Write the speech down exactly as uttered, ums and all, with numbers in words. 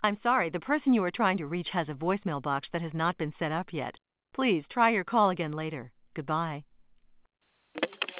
I'm sorry, the person you are trying to reach has a voicemail box that has not been set up yet. Please try your call again later. Goodbye.